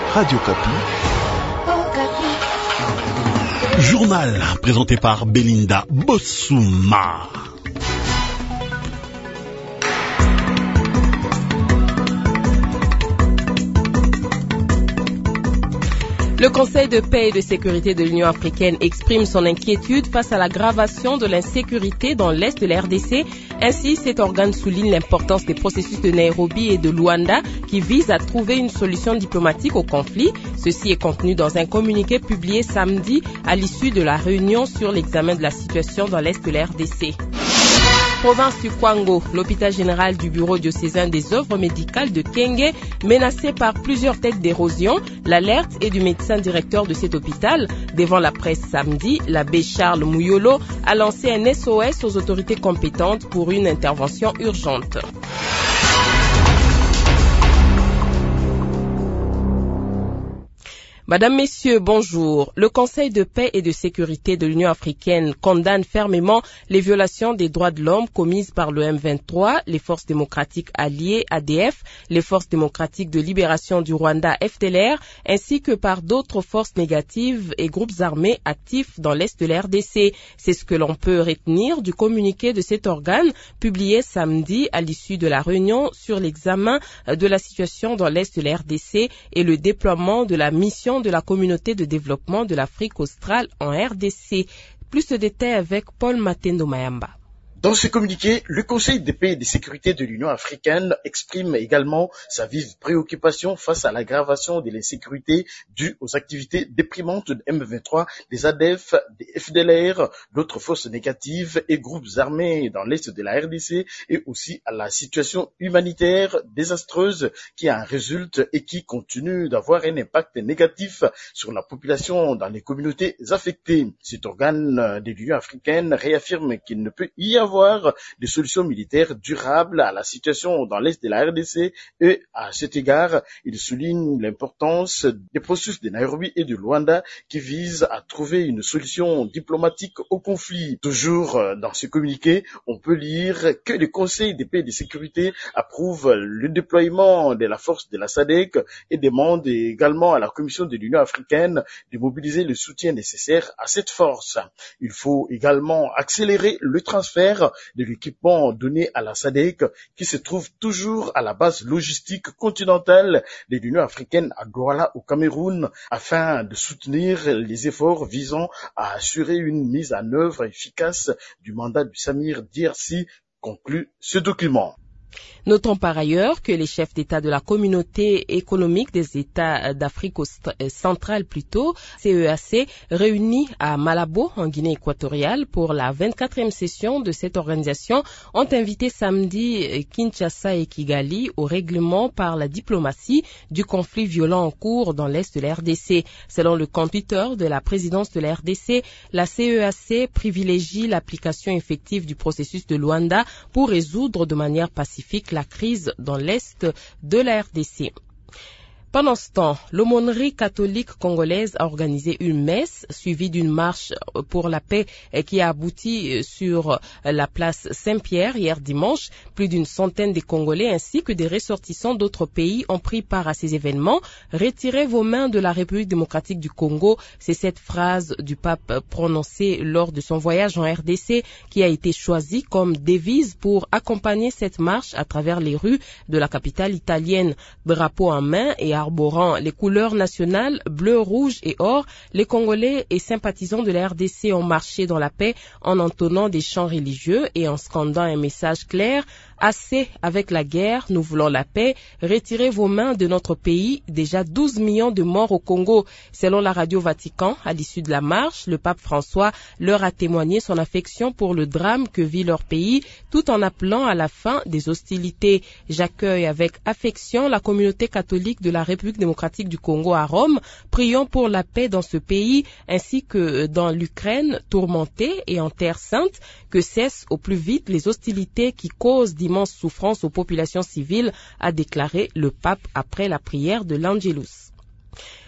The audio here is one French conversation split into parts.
Radio Kapi. Journal présenté par Belinda Bossouma. Le Conseil de paix et de sécurité de l'Union africaine exprime son inquiétude face à l'aggravation de l'insécurité dans l'est de la RDC. Ainsi, cet organe souligne l'importance des processus de Nairobi et de Luanda qui visent à trouver une solution diplomatique au conflit. Ceci est contenu dans un communiqué publié samedi à l'issue de la réunion sur l'examen de la situation dans l'est de la RDC. Province du Kwango, l'hôpital général du bureau diocésain des œuvres médicales de Kenge, menacé par plusieurs têtes d'érosion. L'alerte est du médecin directeur de cet hôpital. Devant la presse samedi, l'abbé Charles Mouyolo a lancé un SOS aux autorités compétentes pour une intervention urgente. Madame, Messieurs, bonjour. Le Conseil de paix et de sécurité de l'Union africaine condamne fermement les violations des droits de l'homme commises par le M23, les forces démocratiques alliées ADF, les forces démocratiques de libération du Rwanda FDLR, ainsi que par d'autres forces négatives et groupes armés actifs dans l'est de la RDC. C'est ce que l'on peut retenir du communiqué de cet organe publié samedi à l'issue de la réunion sur l'examen de la situation dans l'est de la RDC et le déploiement de la mission de la communauté de développement de l'Afrique australe en RDC. Plus de détails avec Paul Matendo Mayamba. Dans ce communiqué, le Conseil de paix et de sécurité de l'Union africaine exprime également sa vive préoccupation face à l'aggravation de l'insécurité due aux activités déprimantes de M23, des ADF, des FDLR, d'autres forces négatives et groupes armés dans l'est de la RDC et aussi à la situation humanitaire désastreuse qui en résulte et qui continue d'avoir un impact négatif sur la population dans les communautés affectées. Cet organe de l'Union africaine réaffirme qu'il ne peut y avoir des solutions militaires durables à la situation dans l'est de la RDC et à cet égard, il souligne l'importance des processus de Nairobi et de Luanda qui visent à trouver une solution diplomatique au conflit. Toujours dans ce communiqué, on peut lire que le Conseil de paix et de sécurité approuve le déploiement de la force de la SADC et demande également à la Commission de l'Union africaine de mobiliser le soutien nécessaire à cette force. Il faut également accélérer le transfert de l'équipement donné à la SADC qui se trouve toujours à la base logistique continentale de l'Union africaine à Douala au Cameroun afin de soutenir les efforts visant à assurer une mise en œuvre efficace du mandat du Samir DRC, conclut ce document. Notons par ailleurs que les chefs d'État de la communauté économique des États d'Afrique centrale CEAC, réunis à Malabo, en Guinée équatoriale, pour la 24e session de cette organisation, ont invité samedi Kinshasa et Kigali au règlement par la diplomatie du conflit violent en cours dans l'est de la RDC. Selon le compte Twitter de la présidence de la RDC, la CEAC privilégie l'application effective du processus de Luanda pour résoudre de manière pacifique la crise dans l'est de la RDC. Pendant ce temps, l'aumônerie catholique congolaise a organisé une messe suivie d'une marche pour la paix qui a abouti sur la place Saint-Pierre hier dimanche. Plus d'une centaine de Congolais ainsi que des ressortissants d'autres pays ont pris part à ces événements. Retirez vos mains de la République démocratique du Congo. C'est cette phrase du pape prononcée lors de son voyage en RDC qui a été choisie comme devise pour accompagner cette marche à travers les rues de la capitale italienne. Drapeau en main et arborant les couleurs nationales bleu, rouge et or, les Congolais et sympathisants de la RDC ont marché dans la paix en entonnant des chants religieux et en scandant un message clair: assez avec la guerre, nous voulons la paix, retirez vos mains de notre pays, déjà 12 millions de morts au Congo. Selon la radio Vatican, à l'issue de la marche, le pape François leur a témoigné son affection pour le drame que vit leur pays, tout en appelant à la fin des hostilités. J'accueille avec affection la communauté catholique de la République démocratique du Congo à Rome. Prions pour la paix dans ce pays, ainsi que dans l'Ukraine tourmentée et en Terre sainte, que cessent au plus vite les hostilités qui causent d'immenses souffrances aux populations civiles, a déclaré le pape après la prière de l'Angelus.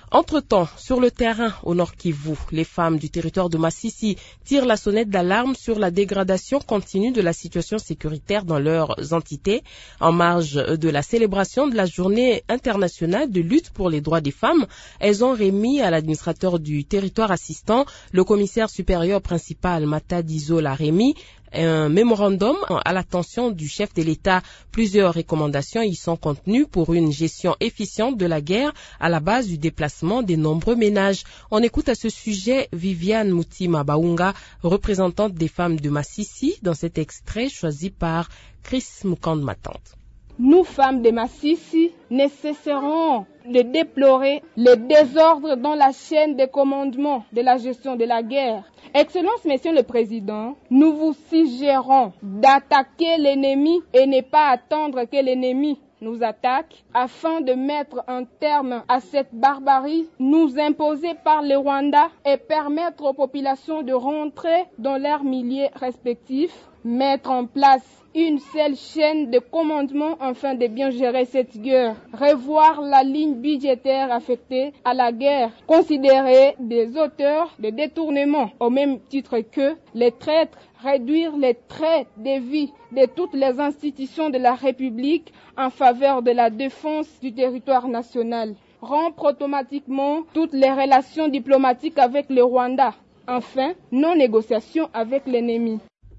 Entre-temps, sur le terrain au Nord Kivu, les femmes du territoire de Masisi tirent la sonnette d'alarme sur la dégradation continue de la situation sécuritaire dans leurs entités. En marge de la célébration de la journée internationale de lutte pour les droits des femmes, elles ont remis à l'administrateur du territoire assistant, le commissaire supérieur principal Matadizo l'a remis, un mémorandum à l'attention du chef de l'État. Plusieurs recommandations y sont contenues pour une gestion efficiente de la guerre à la base du déplacement des nombreux ménages. On écoute à ce sujet Viviane Moutima Baunga, représentante des femmes de Masisi, dans cet extrait choisi par Chris Mukand Matante. Nous, femmes de Masisi, ne cesserons de déplorer le désordre dans la chaîne de commandement de la gestion de la guerre. Excellence, Monsieur le Président, nous vous suggérons d'attaquer l'ennemi et ne pas attendre que l'ennemi nous attaque afin de mettre un terme à cette barbarie nous imposée par le Rwanda et permettre aux populations de rentrer dans leurs milieux respectifs, mettre en place une seule chaîne de commandement afin de bien gérer cette guerre, revoir la ligne budgétaire affectée à la guerre, considérer des auteurs de détournement au même titre que les traîtres, réduire les traits de vie de toutes les institutions de la République en faveur de la défense du territoire national, rompre automatiquement toutes les relations diplomatiques avec le Rwanda, enfin, non-négociation avec l'ennemi.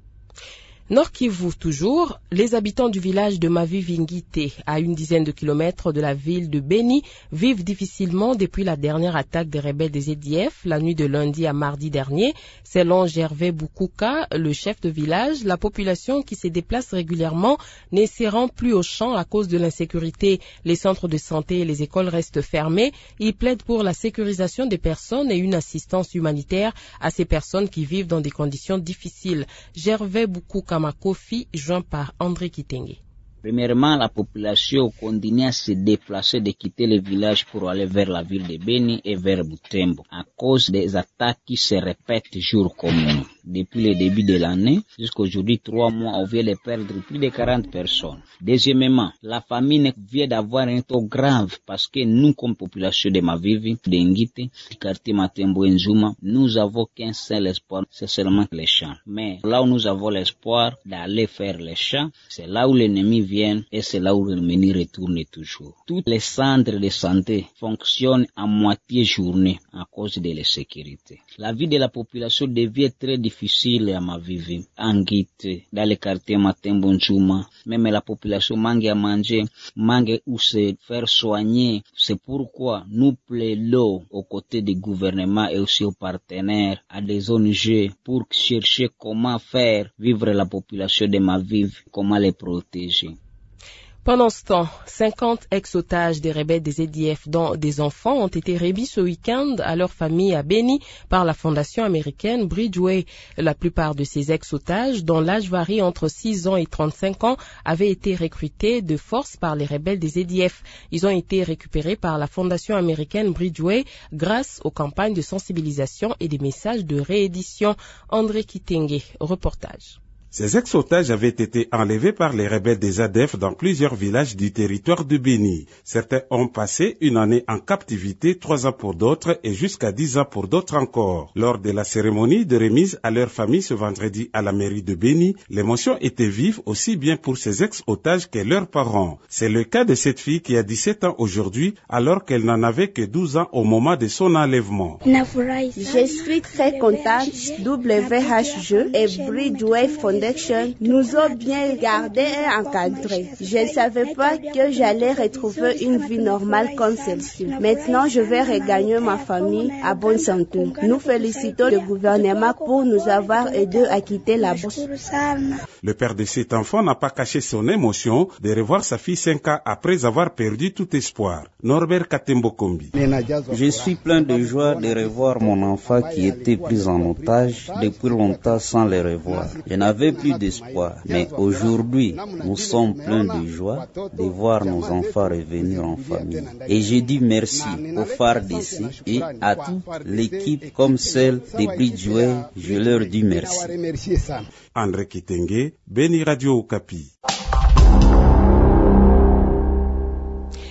Nord Kivu toujours, les habitants du village de Mavivingite, à une dizaine de kilomètres de la ville de Beni, vivent difficilement depuis la dernière attaque des rebelles des EDF, la nuit de lundi à mardi dernier. Selon Gervais Boukouka, le chef de village, la population qui se déplace régulièrement ne se rend plus au champ à cause de l'insécurité. Les centres de santé et les écoles restent fermés. Il plaide pour la sécurisation des personnes et une assistance humanitaire à ces personnes qui vivent dans des conditions difficiles. Gervais Boukouka Makofi, joint par André Kitenge. Premièrement, la population continue à se déplacer de quitter le village pour aller vers la ville de Beni et vers Butembo à cause des attaques qui se répètent jour comme nuit. Depuis le début de l'année jusqu'à aujourd'hui, 3 mois, on vient de perdre plus de 40 personnes. Deuxièmement, la famine vient d'avoir un taux grave parce que nous, comme population de Mavivi, de Ngite, du quartier Matembo et Nzuma, nous avons qu'un seul espoir, c'est seulement les champs. Mais là où nous avons l'espoir d'aller faire les champs, c'est là où l'ennemi vient et c'est là où l'ennemi retourne toujours. Tous les centres de santé fonctionnent à moitié journée à cause de l'insécurité. La vie de la population devient très difficile à Mavivi, en Ngite, dans les quartiers Matembo Nzuma. Même la population manque à manger, manque où se faire soigner. C'est pourquoi nous plaidons aux côtés du gouvernement et aussi aux partenaires, à des ONG, pour chercher comment faire vivre la population de Mavivi, comment les protéger. Pendant ce temps, 50 ex-otages des rebelles des EDF, dont des enfants, ont été remis ce week-end à leur famille à Beni par la fondation américaine Bridgeway. La plupart de ces ex-otages, dont l'âge varie entre 6 ans et 35 ans, avaient été recrutés de force par les rebelles des EDF. Ils ont été récupérés par la fondation américaine Bridgeway grâce aux campagnes de sensibilisation et des messages de réédition. André Kitenge, reportage. Ces ex-otages avaient été enlevés par les rebelles des ADF dans plusieurs villages du territoire de Beni. Certains ont passé une année en captivité, 3 ans pour d'autres et jusqu'à 10 ans pour d'autres encore. Lors de la cérémonie de remise à leur famille ce vendredi à la mairie de Beni, l'émotion était vive aussi bien pour ces ex-otages que leurs parents. C'est le cas de cette fille qui a 17 ans aujourd'hui alors qu'elle n'en avait que 12 ans au moment de son enlèvement. Je suis très contente. WHJ et Bridgeway Foundation nous ont bien gardés et encadrés. Je ne savais pas que j'allais retrouver une vie normale comme celle-ci. Maintenant, je vais regagner ma famille à bonne santé. Nous félicitons le gouvernement pour nous avoir aidés à quitter la bourse. Le père de cet enfant n'a pas caché son émotion de revoir sa fille 5 ans après avoir perdu tout espoir. Norbert Katembo Kombi. Je suis plein de joie de revoir mon enfant qui était pris en otage depuis longtemps sans le revoir. Je n'avais plus d'espoir, mais aujourd'hui, nous sommes pleins de joie de voir nos enfants revenir en famille. Et je dis merci aux phares d'ici et à toute l'équipe comme celle de Bridgeway, je leur dis merci. André Kitenge, Beni Radio Okapi.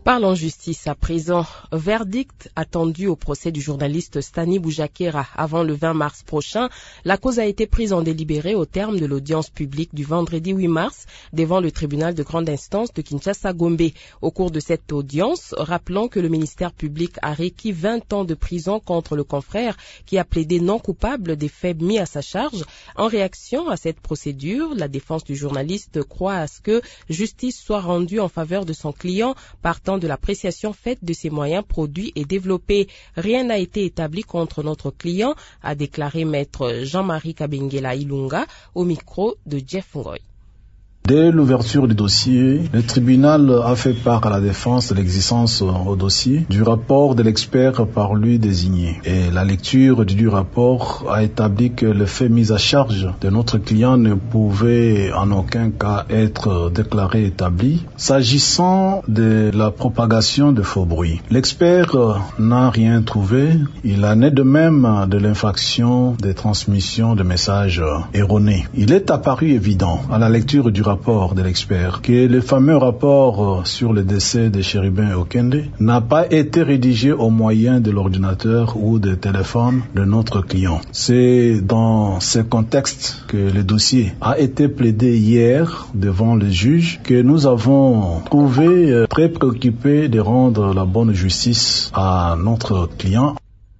Parlons justice à présent. Verdict attendu au procès du journaliste Stani Boujakera avant le 20 mars prochain. La cause a été prise en délibéré au terme de l'audience publique du vendredi 8 mars devant le tribunal de grande instance de Kinshasa-Gombe. Au cours de cette audience, rappelons que le ministère public a requis 20 ans de prison contre le confrère qui a plaidé non coupable des faits mis à sa charge. En réaction à cette procédure, la défense du journaliste croit à ce que justice soit rendue en faveur de son client partant de l'appréciation faite de ses moyens produits et développés. Rien n'a été établi contre notre client, a déclaré maître Jean-Marie Kabengela Ilunga au micro de Jeff Ngoy. Dès l'ouverture du dossier, le tribunal a fait part à la défense de l'existence au dossier du rapport de l'expert par lui désigné. Et la lecture du rapport a établi que le fait mis à charge de notre client ne pouvait en aucun cas être déclaré établi. S'agissant de la propagation de faux bruits, l'expert n'a rien trouvé. Il en est de même de l'infraction des transmissions de messages erronés. Il est apparu évident à la lecture du rapport de l'expert que le fameux rapport sur le décès de Chérubin Okende n'a pas été rédigé au moyen de l'ordinateur ou de téléphone de notre client. C'est dans ce contexte que le dossier a été plaidé hier devant le juge que nous avons trouvé très préoccupé de rendre la bonne justice à notre client.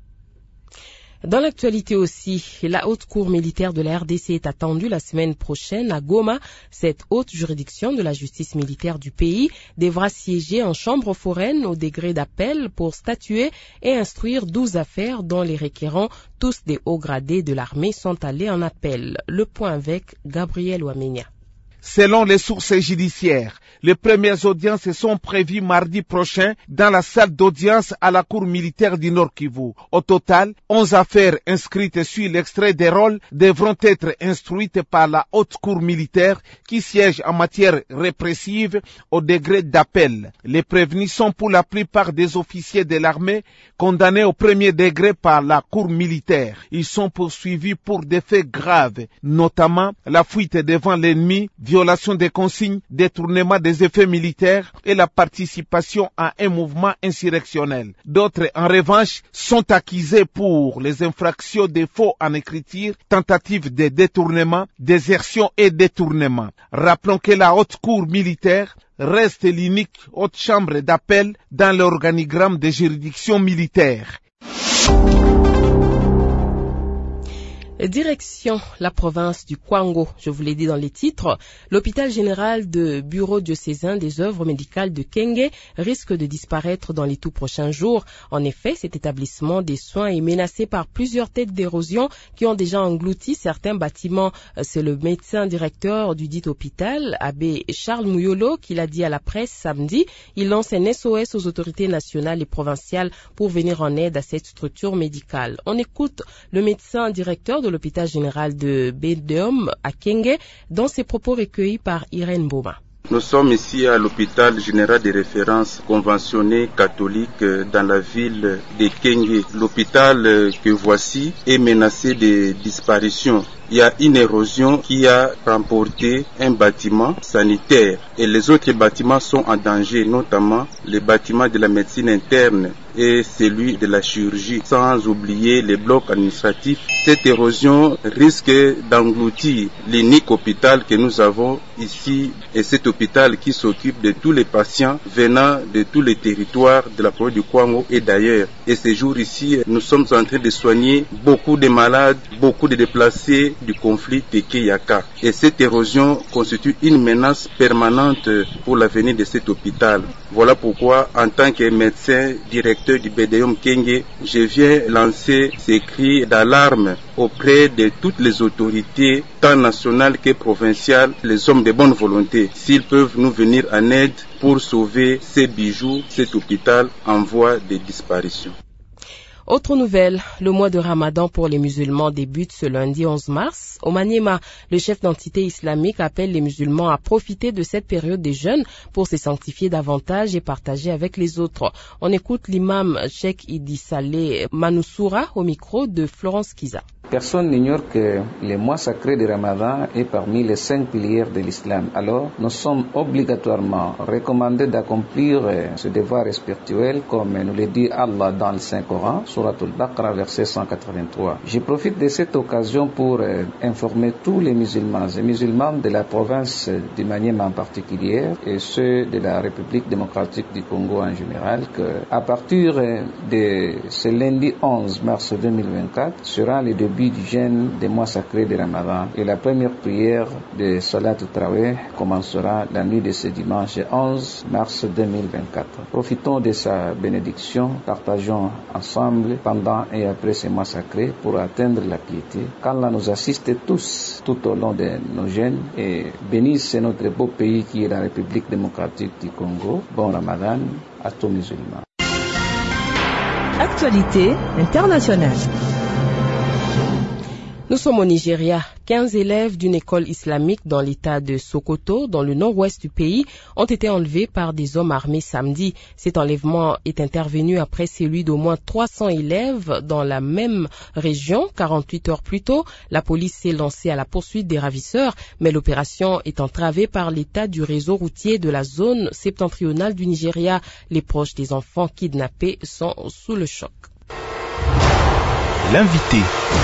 Dans l'actualité aussi, la haute cour militaire de la RDC est attendue la semaine prochaine à Goma. Cette haute juridiction de la justice militaire du pays devra siéger en chambre foraine au degré d'appel pour statuer et instruire 12 affaires dont les requérants, tous des hauts gradés de l'armée, sont allés en appel. Le point avec Gabriel Ouamenia. Selon les sources judiciaires, les premières audiences sont prévues mardi prochain dans la salle d'audience à la cour militaire du Nord Kivu. Au total, 11 affaires inscrites sur l'extrait des rôles devront être instruites par la haute cour militaire qui siège en matière répressive au degré d'appel. Les prévenus sont pour la plupart des officiers de l'armée condamnés au premier degré par la cour militaire. Ils sont poursuivis pour des faits graves, notamment la fuite devant l'ennemi, violation des consignes, détournement des effets militaires et la participation à un mouvement insurrectionnel. D'autres, en revanche, sont accusés pour les infractions de faux en écriture, tentative de détournement, désertion et détournement. Rappelons que la haute cour militaire reste l'unique haute chambre d'appel dans l'organigramme des juridictions militaires. Direction la province du Kwango, je vous l'ai dit dans les titres, l'hôpital général de bureau diocésain des œuvres médicales de Kenge risque de disparaître dans les tout prochains jours. En effet, cet établissement des soins est menacé par plusieurs têtes d'érosion qui ont déjà englouti certains bâtiments. C'est le médecin directeur du dit hôpital, abbé Charles Mouyolo, qui l'a dit à la presse samedi. Il lance un SOS aux autorités nationales et provinciales pour venir en aide à cette structure médicale. On écoute le médecin directeur de l'hôpital général de Bédéum à Kenge dans ses propos recueillis par Irène Boma. Nous sommes ici à l'hôpital général de référence conventionné catholique dans la ville de Kenge. L'hôpital que voici est menacé de disparition. Il y a une érosion qui a remporté un bâtiment sanitaire et les autres bâtiments sont en danger, notamment les bâtiments de la médecine interne et celui de la chirurgie, sans oublier les blocs administratifs. Cette érosion risque d'engloutir l'unique hôpital que nous avons ici et cet hôpital qui s'occupe de tous les patients venant de tous les territoires de la province du Kwango et d'ailleurs. Et ces jours ici, nous sommes en train de soigner beaucoup de malades, beaucoup de déplacés du conflit de Keyaka. Et cette érosion constitue une menace permanente pour l'avenir de cet hôpital. Voilà pourquoi, en tant que médecin directeur du Bédéum Kenge, je viens lancer ces cris d'alarme auprès de toutes les autorités, tant nationales que provinciales, les hommes de bonne volonté, s'ils peuvent nous venir en aide pour sauver ces bijoux, cet hôpital en voie de disparition. Autre nouvelle, le mois de Ramadan pour les musulmans débute ce lundi 11 mars. Au Maniema, le chef d'entité islamique appelle les musulmans à profiter de cette période de jeûne pour se sanctifier davantage et partager avec les autres. On écoute l'imam Cheikh Idi Saleh Mansoura au micro de Florence Kiza. Personne n'ignore que le mois sacré de Ramadan est parmi les 5 piliers de l'islam. Alors, nous sommes obligatoirement recommandés d'accomplir ce devoir spirituel comme nous le dit Allah dans le Saint-Coran, Surat al-Baqarah, verset 183. Je profite de cette occasion pour informer tous les musulmans et musulmanes de la province du Maniema en particulier et ceux de la République démocratique du Congo en général qu'à partir de ce lundi 11 mars 2024 sera le début du jeûne des mois sacrés de Ramadan et la première prière de Salat Tarawih commencera la nuit de ce dimanche 11 mars 2024. Profitons de sa bénédiction, partageons ensemble pendant et après ces mois sacrés pour atteindre la piété. Qu'Allah nous assiste tous tout au long de nos jeûnes et bénisse notre beau pays qui est la République démocratique du Congo. Bon Ramadan à tous musulmans. Actualité internationale. Nous sommes au Nigeria. 15 élèves d'une école islamique dans l'état de Sokoto, dans le nord-ouest du pays, ont été enlevés par des hommes armés samedi. Cet enlèvement est intervenu après celui d'au moins 300 élèves dans la même région. 48 heures plus tôt, la police s'est lancée à la poursuite des ravisseurs, mais l'opération est entravée par l'état du réseau routier de la zone septentrionale du Nigeria. Les proches des enfants kidnappés sont sous le choc. L'invité.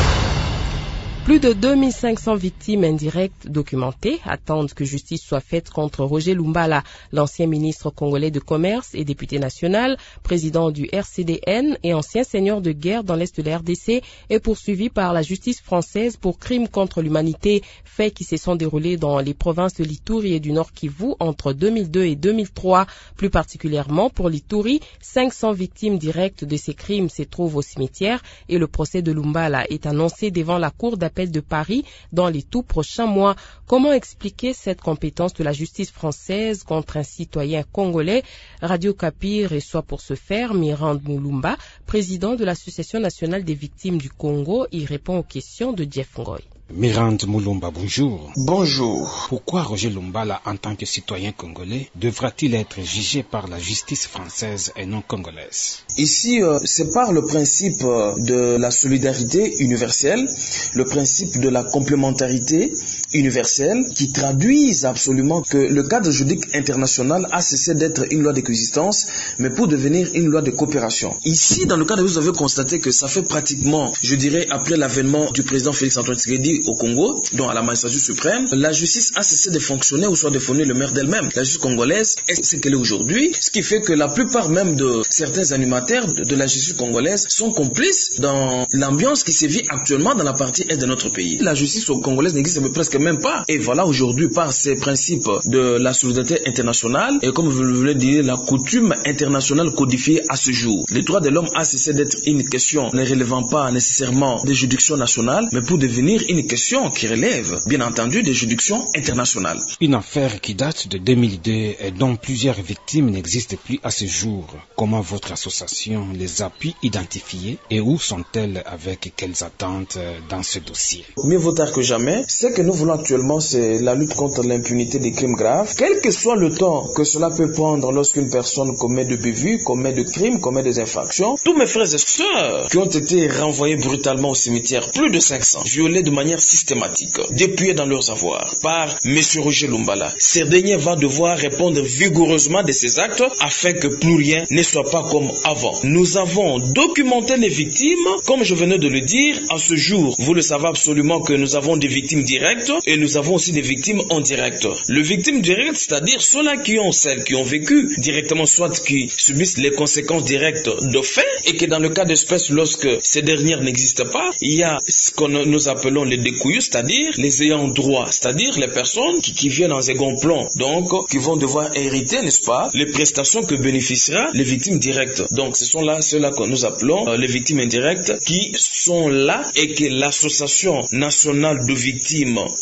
Plus de 2500 victimes indirectes documentées attendent que justice soit faite contre Roger Lumbala, l'ancien ministre congolais de commerce et député national, président du RCDN et ancien seigneur de guerre dans l'est de la RDC, est poursuivi par la justice française pour crimes contre l'humanité, faits qui se sont déroulés dans les provinces de l'Ituri et du Nord Kivu entre 2002 et 2003. Plus particulièrement pour l'Ituri, 500 victimes directes de ces crimes se trouvent au cimetière et le procès de Lumbala est annoncé devant la cour d'appel de Paris dans les tout prochains mois. Comment expliquer cette compétence de la justice française contre un citoyen congolais? Radio Kapi reçoit pour ce faire Mirande Moulumba, président de l'Association nationale des victimes du Congo. Il répond aux questions de Jeff Ngoy. Mirande Moulumba, bonjour. Bonjour. Pourquoi Roger Lumbala, en tant que citoyen congolais, devra-t-il être jugé par la justice française et non congolaise? Ici, c'est par le principe de la solidarité universelle, le principe de la complémentarité universelle, qui traduisent absolument que le cadre juridique international a cessé d'être une loi de coexistence, mais pour devenir une loi de coopération. Ici, dans le cadre, vous avez constaté que ça fait pratiquement, je dirais, après l'avènement du président Félix-Antoine Tshisekedi au Congo, dont à la magistrature suprême, la justice a cessé de fonctionner ou soit de fournir le maire d'elle-même. La justice congolaise est ce qu'elle est aujourd'hui, ce qui fait que la plupart même de certains animateurs de la justice congolaise sont complices dans l'ambiance qui sévit actuellement dans la partie est de notre pays. La justice congolaise n'existe presque même pas. Et voilà aujourd'hui, par ces principes de la solidarité internationale, et comme vous voulez dire, la coutume internationale codifiée à ce jour. Les droits de l'homme a cessé d'être une question ne relevant pas nécessairement des juridictions nationales, mais pour devenir une question qui relève, bien entendu, des juridictions internationales. Une affaire qui date de 2002 et dont plusieurs victimes n'existent plus à ce jour. Comment votre association les a pu identifier et où sont-elles, avec quelles attentes dans ce dossier? Mieux vaut tard que jamais. Ce que nous voulons actuellement, c'est la lutte contre l'impunité des crimes graves. Quel que soit le temps que cela peut prendre lorsqu'une personne commet de bévues, commet de crimes, commet des infractions, tous mes frères et sœurs qui ont été renvoyés brutalement au cimetière, plus de 500, violés de manière systématique, dépouillés dans leurs avoirs par M. Roger Lumbala. Ce dernier va devoir répondre vigoureusement de ces actes afin que plus rien ne soit pas comme avant. Nous avons documenté les victimes, comme je venais de le dire, à ce jour. Vous le savez absolument que nous avons des victimes directes et nous avons aussi des victimes indirectes. Les victimes directes, c'est-à-dire ceux-là celles qui ont vécu directement, soit qui subissent les conséquences directes de faits, et que dans le cas d'espèce, lorsque ces dernières n'existent pas, il y a ce que nous appelons les découillus, c'est-à-dire les ayants droit, c'est-à-dire les personnes qui viennent en second plan, donc qui vont devoir hériter, n'est-ce pas, les prestations que bénéficiera les victimes directes. Donc ce sont là ceux-là que nous appelons les victimes indirectes, qui sont là et que l'association nationale de victimes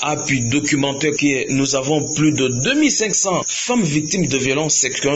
a pu documenter que nous avons plus de 2500 femmes victimes de violences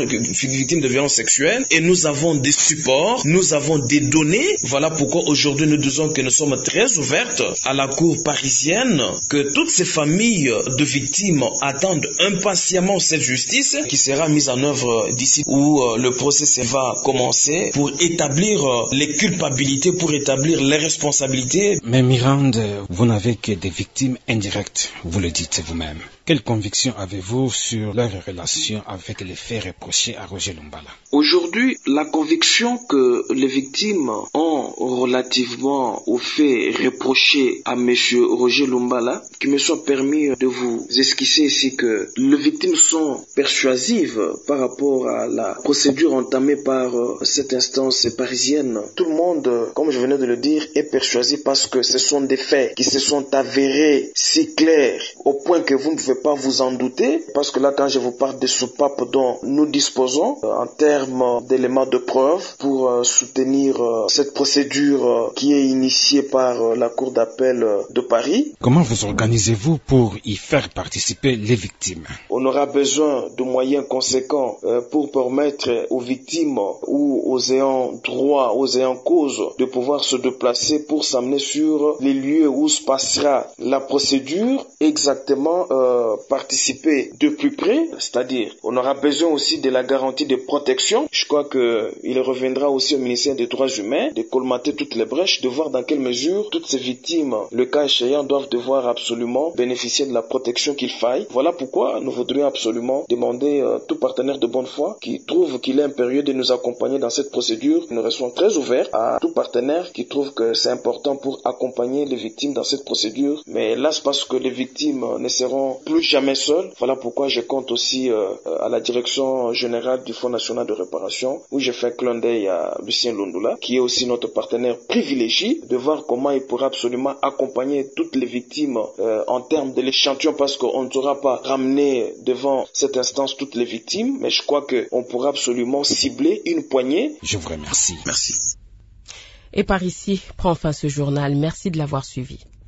sexuelles et nous avons des supports, nous avons des données. Voilà pourquoi aujourd'hui nous disons que nous sommes très ouvertes à la cour parisienne, que toutes ces familles de victimes attendent impatiemment cette justice qui sera mise en œuvre d'ici où le procès va commencer pour établir les culpabilités, pour établir les responsabilités. Mais Mirande, vous n'avez que des victimes indirectes, vous le dites vous-même. Quelle conviction avez-vous sur leur relation avec les faits reprochés à Roger Lumbala? Aujourd'hui, la conviction que les victimes ont relativement aux faits reprochés à M. Roger Lumbala, qui me soit permis de vous esquisser ici que les victimes sont persuasives par rapport à la procédure entamée par cette instance parisienne. Tout le monde, comme je venais de le dire, est persuasif parce que ce sont des faits qui se sont avérés si clairs au point que vous ne pouvez pas vous en douter, parce que là, quand je vous parle des soupapes dont nous disposons en termes d'éléments de preuve pour soutenir cette procédure qui est initiée par la Cour d'appel de Paris. Comment vous organisez-vous pour y faire participer les victimes? On aura besoin de moyens conséquents pour permettre aux victimes ou aux ayants droit, aux ayants cause de pouvoir se déplacer pour s'amener sur les lieux où se passera la procédure, exactement participer de plus près, c'est-à-dire on aura besoin aussi de la garantie de protection. Je crois qu'il reviendra aussi au ministère des Droits humains de colmater toutes les brèches, de voir dans quelle mesure toutes ces victimes, le cas échéant, doivent devoir absolument bénéficier de la protection qu'il faille. Voilà pourquoi nous voudrions absolument demander tout partenaire de bonne foi qui trouve qu'il est impérieux de nous accompagner dans cette procédure. Nous restons très ouverts à tout partenaire qui trouve que c'est important pour accompagner les victimes dans cette procédure. Mais là, c'est parce que les victimes ne seront plus jamais seules. Voilà pourquoi je compte aussi à la direction générale du Fonds national de réparation, où je fais un clin d'œil à Lucien Lundula, qui est aussi notre partenaire privilégié, de voir comment il pourra absolument accompagner toutes les victimes en termes de l'échantillon, parce qu'on ne saura pas ramener devant cette instance toutes les victimes, mais je crois qu'on pourra absolument cibler une poignée. Je vous remercie. Merci. Et par ici, prend fin ce journal. Merci de l'avoir suivi.